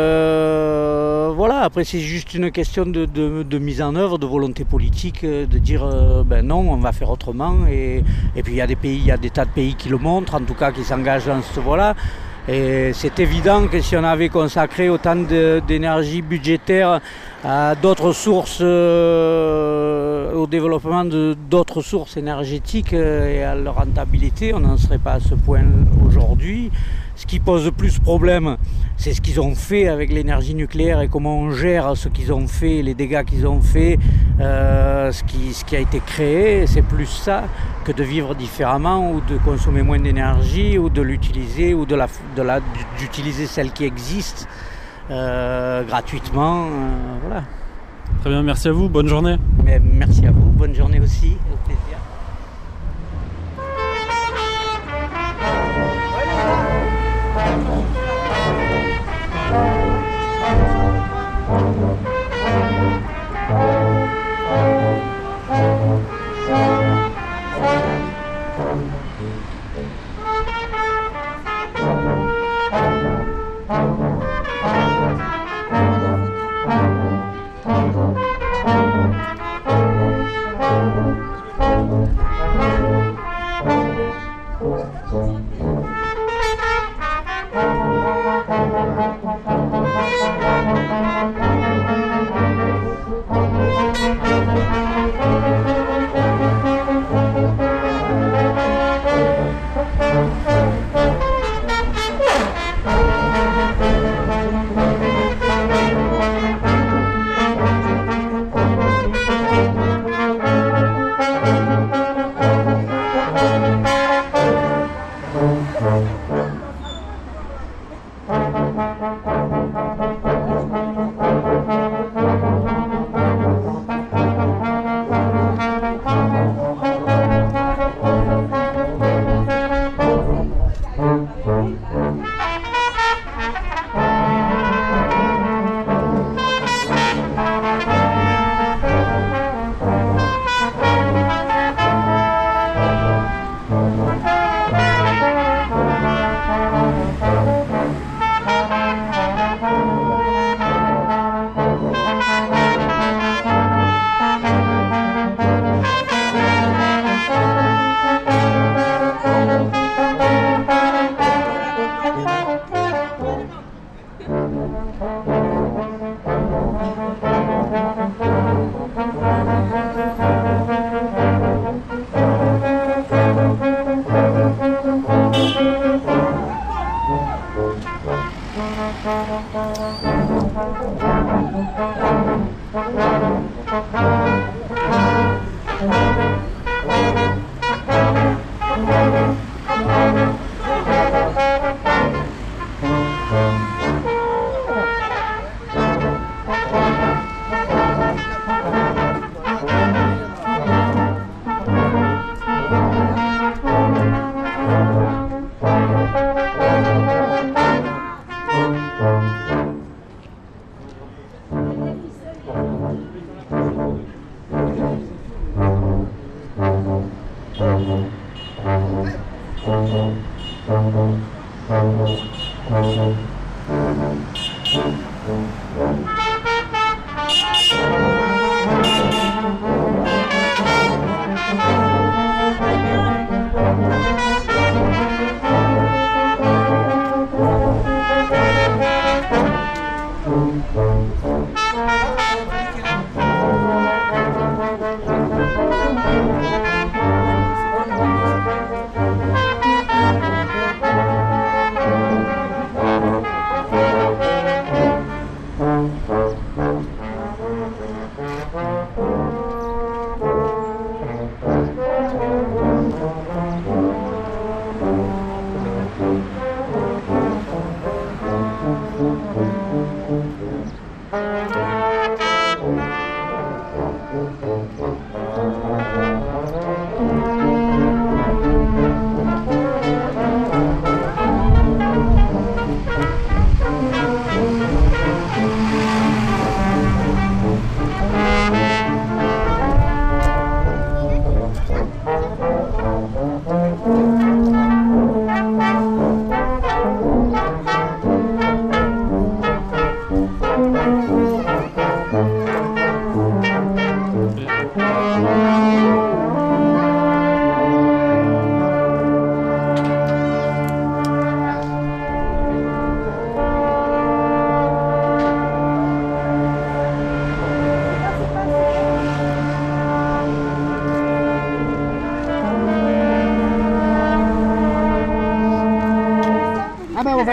après c'est juste une question de mise en œuvre, de volonté politique, de dire non, on va faire autrement. Et puis il y a des tas de pays qui le montrent, en tout cas qui s'engagent dans cette voie-là. Et c'est évident que si on avait consacré autant d'énergie budgétaire à d'autres sources, au développement d'autres sources énergétiques et à leur rentabilité, on n'en serait pas à ce point aujourd'hui. Ce qui pose plus problème, c'est ce qu'ils ont fait avec l'énergie nucléaire et comment on gère ce qu'ils ont fait, les dégâts qu'ils ont fait, ce qui a été créé. C'est plus ça que de vivre différemment ou de consommer moins d'énergie ou de l'utiliser ou d'utiliser celle qui existe gratuitement. Voilà. Très bien, merci à vous, bonne journée. Mais merci à vous, bonne journée aussi, au plaisir.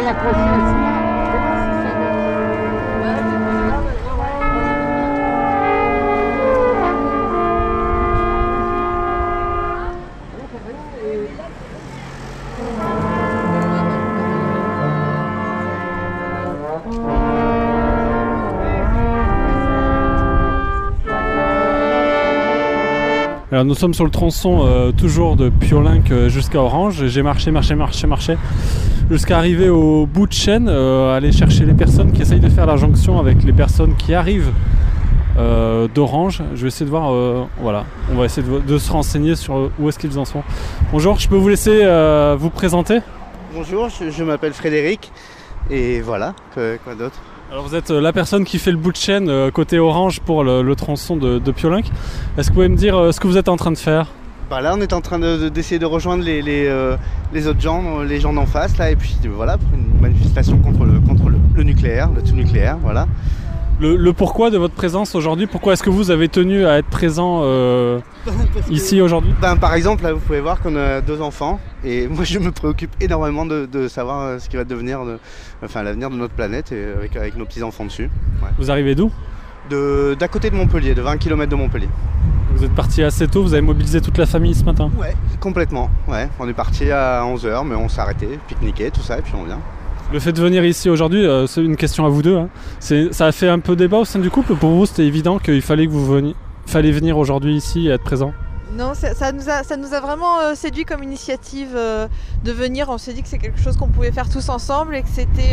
Alors nous sommes sur le tronçon toujours de Piolenc jusqu'à Orange. J'ai marché jusqu'à arriver au bout de chaîne, aller chercher les personnes qui essayent de faire la jonction avec les personnes qui arrivent d'Orange. Je vais essayer de voir, voilà, on va essayer de se renseigner sur où est-ce qu'ils en sont. Bonjour, je peux vous laisser vous présenter? Bonjour, je m'appelle Frédéric et voilà, quoi d'autre? Alors vous êtes la personne qui fait le bout de chaîne côté Orange pour le tronçon de Piolenc. Est-ce que vous pouvez me dire ce que vous êtes en train de faire? Bah là on est en train d'essayer de rejoindre les autres gens, les gens d'en face là, et puis voilà, pour une manifestation contre le nucléaire, le tout nucléaire, voilà. Le pourquoi de votre présence aujourd'hui? Pourquoi est-ce que vous avez tenu à être présent ici aujourd'hui? Par exemple, là vous pouvez voir qu'on a 2 enfants et moi je me préoccupe énormément de savoir ce qui va devenir l'avenir de notre planète et avec nos petits-enfants dessus. Ouais. Vous arrivez d'où? D'à côté de Montpellier, de 20 km de Montpellier. Vous êtes parti assez tôt, vous avez mobilisé toute la famille ce matin? Ouais, complètement. Ouais. On est parti à 11h, mais on s'est arrêté, pique-niqué, tout ça, et puis on vient. Le fait de venir ici aujourd'hui, c'est une question à vous deux. Hein. Ça a fait un peu débat au sein du couple. Pour vous, c'était évident qu'il fallait que fallait venir aujourd'hui ici et être présent? Non, ça nous a vraiment séduit comme initiative de venir. On s'est dit que c'est quelque chose qu'on pouvait faire tous ensemble et que c'était,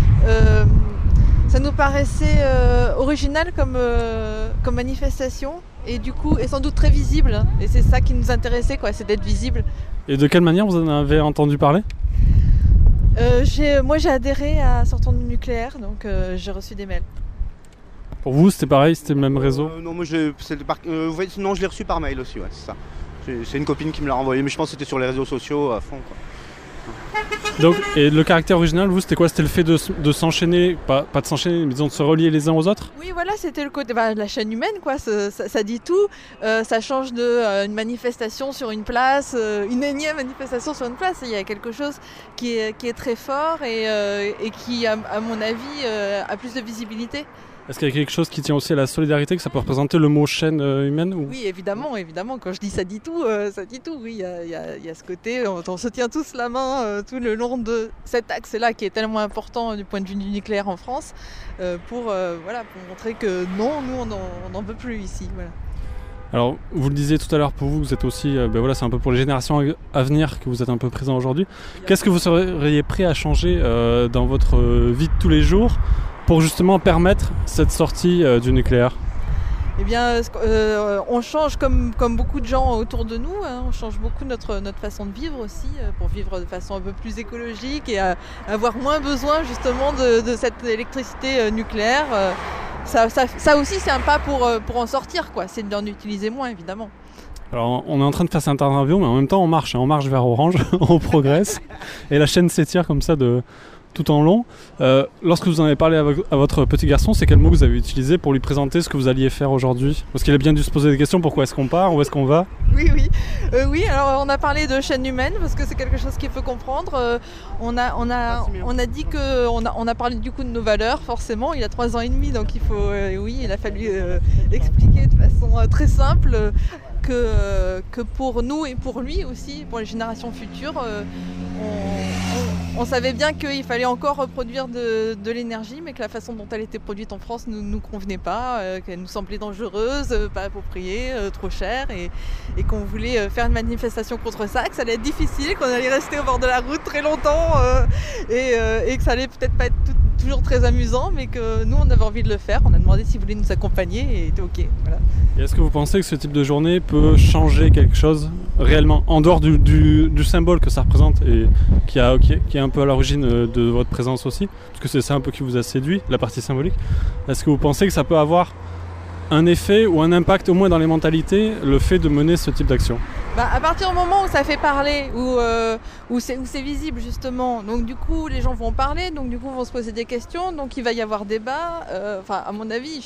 ça nous paraissait original comme manifestation et du coup, et sans doute très visible. Et c'est ça qui nous intéressait, quoi, c'est d'être visible. Et de quelle manière vous en avez entendu parler? Moi j'ai adhéré à Sortons du nucléaire, donc j'ai reçu des mails. Pour vous, c'était pareil, c'était le même réseau? Non, moi non, je l'ai reçu par mail aussi, ouais, c'est ça. C'est une copine qui me l'a renvoyé, mais je pense que c'était sur les réseaux sociaux à fond, quoi. Donc, et le caractère original, vous, c'était quoi? C'était le fait de s'enchaîner, pas de s'enchaîner, mais disons de se relier les uns aux autres? Oui, voilà, c'était le côté la chaîne humaine, quoi. Ça dit tout. Ça change de une manifestation sur une place, une énième manifestation sur une place. Il y a quelque chose qui est très fort et qui, à mon avis, a plus de visibilité. Est-ce qu'il y a quelque chose qui tient aussi à la solidarité, que ça peut représenter le mot chaîne humaine ou... Oui, évidemment. Quand je dis ça dit tout, ça dit tout. Oui, il y a ce côté, on se tient tous la main tout le long de cet axe-là qui est tellement important du point de vue du nucléaire en France pour montrer que non, nous, on n'en veut plus ici. Voilà. Alors, vous le disiez tout à l'heure, pour vous, vous êtes aussi, c'est un peu pour les générations à venir que vous êtes un peu présent aujourd'hui. Qu'est-ce que vous seriez prêt à changer dans votre vie de tous les jours pour justement permettre cette sortie du nucléaire? Eh bien, on change comme beaucoup de gens autour de nous, hein, on change beaucoup notre façon de vivre aussi, pour vivre de façon un peu plus écologique et avoir moins besoin justement de cette électricité nucléaire. Ça aussi c'est un pas pour en sortir, quoi. C'est d'en utiliser moins évidemment. Alors on est en train de faire cette interview, mais en même temps on marche vers Orange, on progresse et la chaîne s'étire comme ça tout en long. Lorsque vous en avez parlé à votre petit garçon, c'est quel mot vous avez utilisé pour lui présenter ce que vous alliez faire aujourd'hui? Parce qu'il a bien dû se poser des questions, pourquoi est-ce qu'on part, où est-ce qu'on va? Oui, alors on a parlé de chaîne humaine parce que c'est quelque chose qu'il faut comprendre. On a dit qu'on a parlé du coup de nos valeurs, forcément. Il a 3 ans et demi, donc il a fallu expliquer de façon très simple que pour nous et pour lui aussi, pour les générations futures, on savait bien qu'il fallait encore reproduire de l'énergie, mais que la façon dont elle était produite en France ne nous convenait pas, qu'elle nous semblait dangereuse, pas appropriée, trop chère, et qu'on voulait faire une manifestation contre ça, que ça allait être difficile, qu'on allait rester au bord de la route très longtemps, et que ça allait peut-être pas être toujours très amusant, mais que nous on avait envie de le faire. On a demandé s'ils voulaient nous accompagner et était ok. Voilà. Et est-ce que vous pensez que ce type de journée peut changer quelque chose réellement, en dehors du symbole que ça représente et qui est un peu à l'origine de votre présence aussi, parce que c'est ça un peu qui vous a séduit, la partie symbolique? Est-ce que vous pensez que ça peut avoir un effet ou un impact au moins dans les mentalités, le fait de mener ce type d'action? À partir du moment où ça fait parler, où c'est visible justement, donc du coup les gens vont parler, donc du coup vont se poser des questions, donc il va y avoir débat, à mon avis,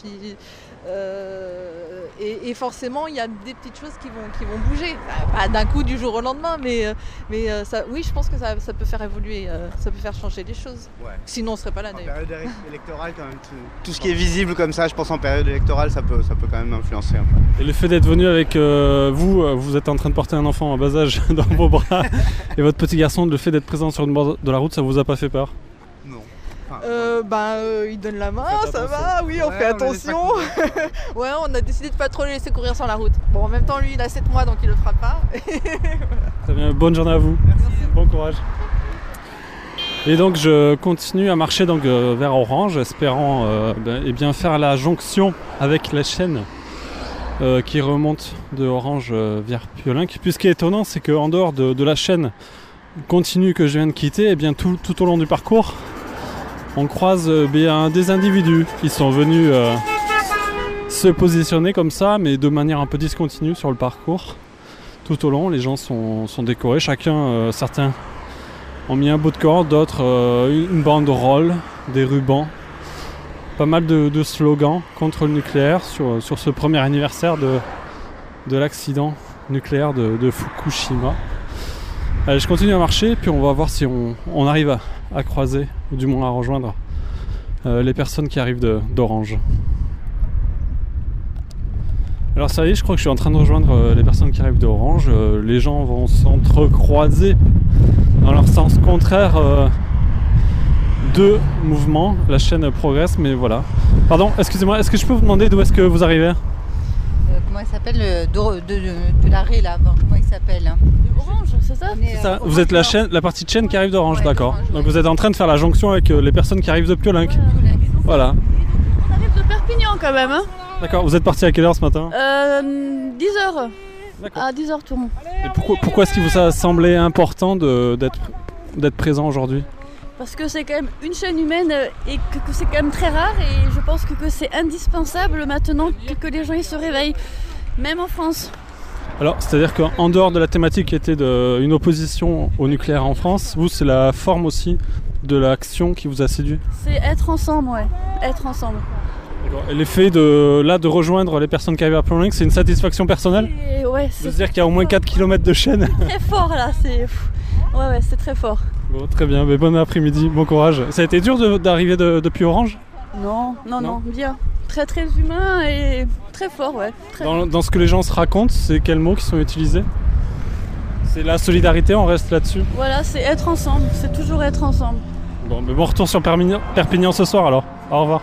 et forcément il y a des petites choses qui vont bouger, pas d'un coup du jour au lendemain, mais ça, oui, je pense que ça peut faire évoluer, ça peut faire changer les choses. Ouais. Sinon on serait pas là d'ailleurs. En période électorale quand même, tout ce qui est visible comme ça, je pense en période électorale ça peut quand même influencer un peu. Et le fait d'être venu avec vous êtes en train de porter un enfant en bas âge dans vos bras et votre petit garçon, le fait d'être présent sur le bord de la route, ça vous a pas fait peur? Non. Il donne la main, ça va, oui, on fait attention. Ouais, on a décidé de pas trop le laisser courir sur la route. Bon, en même temps, lui, il a 7 mois, donc il le fera pas. Voilà. Très bien, bonne journée à vous. Merci. Bon courage. Et donc je continue à marcher vers Orange, espérant faire la jonction avec la chaîne qui remonte de Orange vers Piolenc. Puis ce qui est étonnant, c'est qu'en dehors de la chaîne continue que je viens de quitter, tout au long du parcours, on croise des individus qui sont venus se positionner comme ça, mais de manière un peu discontinue sur le parcours. Tout au long, les gens sont décorés, certains ont mis un bout de corde, d'autres une banderole, des rubans. Pas mal de slogans contre le nucléaire sur ce premier anniversaire de l'accident nucléaire de Fukushima. Allez, je continue à marcher, puis on va voir si on arrive à croiser, ou du moins à rejoindre les personnes qui arrivent d'Orange. Alors ça y est, je crois que je suis en train de rejoindre les personnes qui arrivent d'Orange. Les gens vont s'entrecroiser dans leur sens contraire de mouvement. La chaîne progresse, mais voilà. Pardon, excusez-moi, est-ce que je peux vous demander d'où est-ce que vous arrivez? Comment il s'appelle de l'arrêt là, comment il s'appelle? Orange, c'est ça? C'est ça. Vous êtes la partie de chaîne qui arrive d'Orange, ouais, d'accord. Donc vous êtes en train de faire la jonction avec les personnes qui arrivent de Piolenc. Voilà. On arrive de Perpignan quand même, hein? D'accord, vous êtes parti à quelle heure ce matin? 10h. D'accord. À 10h tout le monde. Et pourquoi est-ce qu'il vous a semblé important d'être présent aujourd'hui? Parce que c'est quand même une chaîne humaine et que c'est quand même très rare, et je pense que c'est indispensable maintenant que les gens ils se réveillent, même en France. Alors, c'est-à-dire qu'en dehors de la thématique qui était une opposition au nucléaire en France, vous, c'est la forme aussi de l'action qui vous a séduit? C'est être ensemble, ouais. Être ensemble. Et l'effet de rejoindre les personnes qui arrivent à Piolenc, c'est une satisfaction personnelle? Ouais, de se dire qu'il y a au moins 4 km de chaîne. C'est très fort là, ouais, c'est très fort. Bon, très bien, mais bon après-midi, bon courage. Ça a été dur d'arriver depuis Orange? Non, bien. Très très humain et très fort, ouais. Dans ce que les gens se racontent, c'est quels mots qui sont utilisés? C'est la solidarité, on reste là-dessus? Voilà, c'est être ensemble, c'est toujours être ensemble. Bon, mais bon retour sur Perpignan ce soir alors. Au revoir.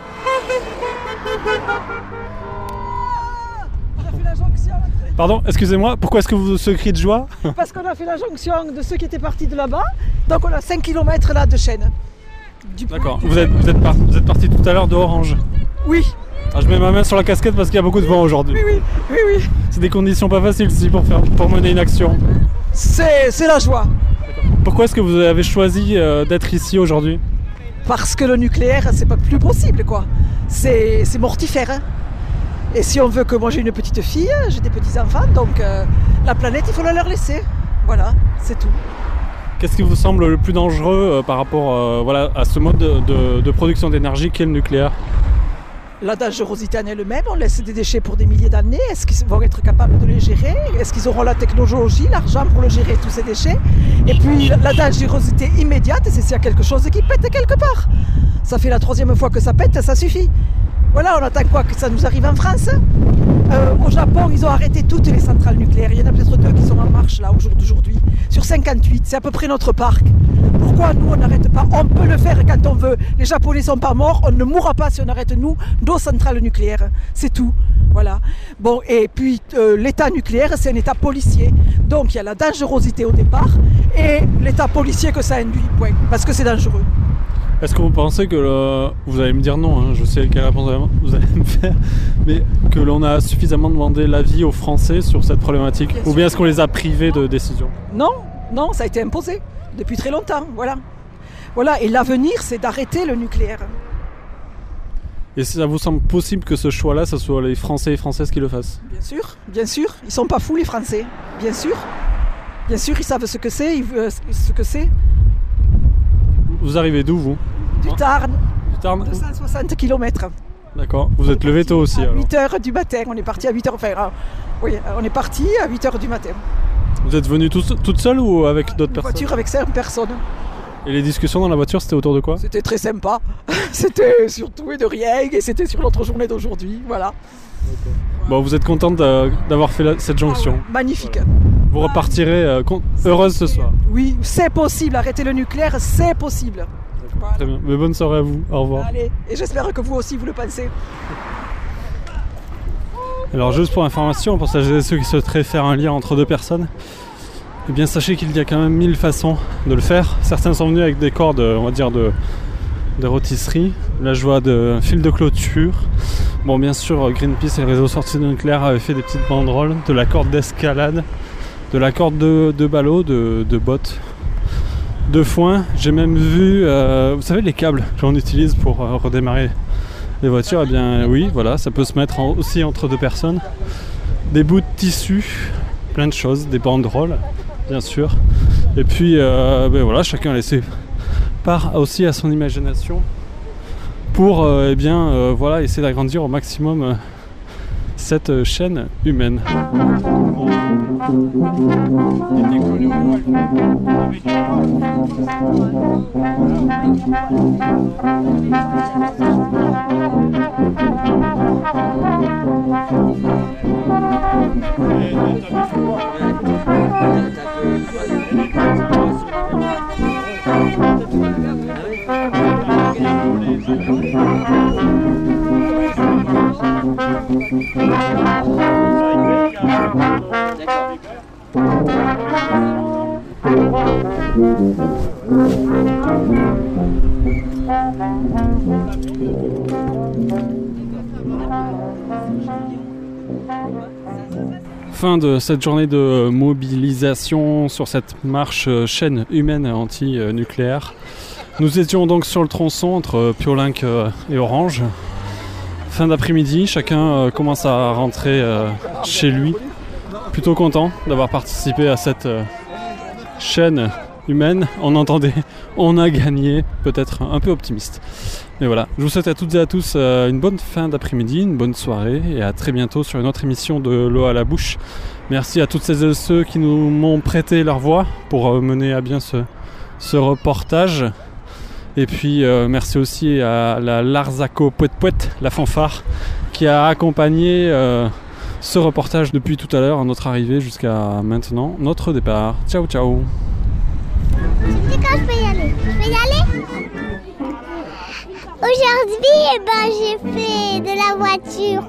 Pardon, excusez-moi, pourquoi est-ce que vous ce cri de joie? Parce qu'on a fait la jonction de ceux qui étaient partis de là-bas, donc on a 5 km là de chaîne. D'accord, vous êtes parti tout à l'heure de Orange? Oui. Alors, je mets ma main sur la casquette parce qu'il y a beaucoup de vent aujourd'hui. Oui. C'est des conditions pas faciles ici pour mener une action. C'est la joie. Pourquoi est-ce que vous avez choisi d'être ici aujourd'hui? Parce que le nucléaire, c'est pas plus possible quoi. C'est mortifère. Hein. Et si on veut que moi j'ai une petite fille, j'ai des petits enfants, donc la planète il faut la leur laisser. Voilà, c'est tout. Qu'est-ce qui vous semble le plus dangereux par rapport à ce mode de production d'énergie qu'est le nucléaire? La dangerosité en elle-même, on laisse des déchets pour des milliers d'années. Est-ce qu'ils vont être capables de les gérer? Est-ce qu'ils auront la technologie, l'argent pour le gérer, tous ces déchets? Et puis la dangerosité immédiate, c'est s'il y a quelque chose qui pète quelque part. Ça fait la 3e fois que ça pète, ça suffit. Voilà, on attend quoi? Que ça nous arrive en France? Au Japon, ils ont arrêté toutes les centrales nucléaires. Il y en a peut-être 2 qui sont en marche là aujourd'hui. Sur 58, c'est à peu près notre parc. Pourquoi nous on n'arrête pas? On peut le faire quand on veut. Les Japonais ne sont pas morts, on ne mourra pas si on arrête nos centrales nucléaires. C'est tout. Voilà. Bon, et puis l'état nucléaire, c'est un état policier. Donc il y a la dangerosité au départ et l'état policier que ça induit, point. Parce que c'est dangereux. Est-ce que vous pensez que, vous allez me dire non, hein, je sais quelle réponse vous allez me faire, mais que l'on a suffisamment demandé l'avis aux Français sur cette problématique? Ou bien est-ce qu'on les a privés de décision? Non, ça a été imposé depuis très longtemps, voilà. Et l'avenir, c'est d'arrêter le nucléaire. Et ça vous semble possible que ce choix-là, ce soit les Français et Françaises qui le fassent? Bien sûr, ils sont pas fous les Français, bien sûr, ils savent ce que c'est, Vous arrivez d'où, vous? Du Tarn, Du Tarn? 260 km. D'accord, vous êtes levé tôt aussi À alors. 8h du matin, on est parti à 8h, on est parti à 8h du matin. Vous êtes venue toute seule ou avec d'autres personnes? Voiture avec 5 personnes. Et les discussions dans la voiture, c'était autour de quoi? C'était très sympa, c'était sur tout et de rien, et c'était sur notre journée d'aujourd'hui, voilà. Bon, vous êtes contente d'avoir fait cette jonction? Magnifique. Vous repartirez heureuse ce soir? Oui, c'est possible, arrêter le nucléaire, c'est possible. Très bien, mais bonne soirée à vous, au revoir. Allez, et j'espère que vous aussi vous le pensez. Alors juste pour information, pour celles et ceux qui souhaiteraient faire un lien entre deux personnes, eh bien sachez qu'il y a quand même 1000 façons de le faire. Certains sont venus avec des cordes, on va dire, de rôtisserie. Là je vois de fil de clôture. Bon, bien sûr, Greenpeace et le réseau sortie de nucléaire avaient fait des petites banderoles, de la corde d'escalade, de la corde de ballot, de bottes, de foin. J'ai même vu, vous savez, les câbles qu'on utilise pour redémarrer les voitures. Eh bien oui, voilà, ça peut se mettre aussi entre deux personnes. Des bouts de tissu, plein de choses, des banderoles, bien sûr. Et puis, voilà, chacun a laissé part aussi à son imagination pour voilà, essayer d'agrandir au maximum cette chaîne humaine. Fin de cette journée de mobilisation sur cette marche chaîne humaine anti-nucléaire. Nous étions donc sur le tronçon entre Piolenc et Orange. Fin d'après-midi, chacun commence à rentrer chez lui. Plutôt content d'avoir participé à cette chaîne humaine. On entendait, on a gagné, peut-être un peu optimiste. Mais voilà, je vous souhaite à toutes et à tous une bonne fin d'après-midi, une bonne soirée et à très bientôt sur une autre émission de L'eau à la bouche. Merci à toutes celles et ceux qui nous m'ont prêté leur voix pour mener à bien ce reportage. Et puis merci aussi à la Larzaco Pouet Pouet, la fanfare, qui a accompagné ce reportage depuis tout à l'heure à notre arrivée jusqu'à maintenant, notre départ. Ciao ciao. Tu sais quand je peux y aller? Je peux y aller? Aujourd'hui, j'ai fait de la voiture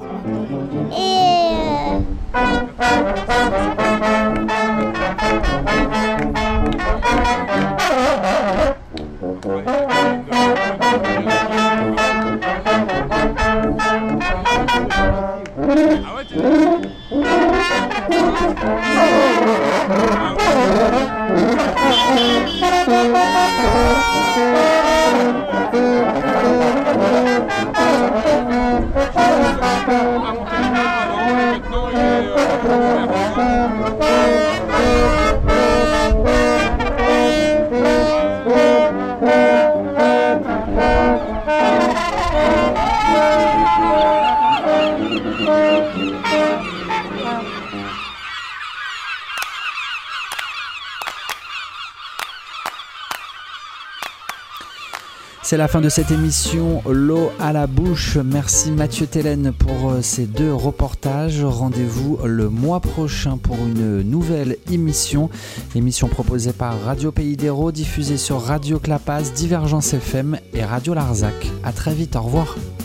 C'est la fin de cette émission L'eau à la bouche. Merci Mathieu Tellen pour ces deux reportages. Rendez-vous le mois prochain pour une nouvelle émission. Émission proposée par Radio Pays d'Hérault, diffusée sur Radio Clapaz, Divergence FM et Radio Larzac. À très vite, au revoir.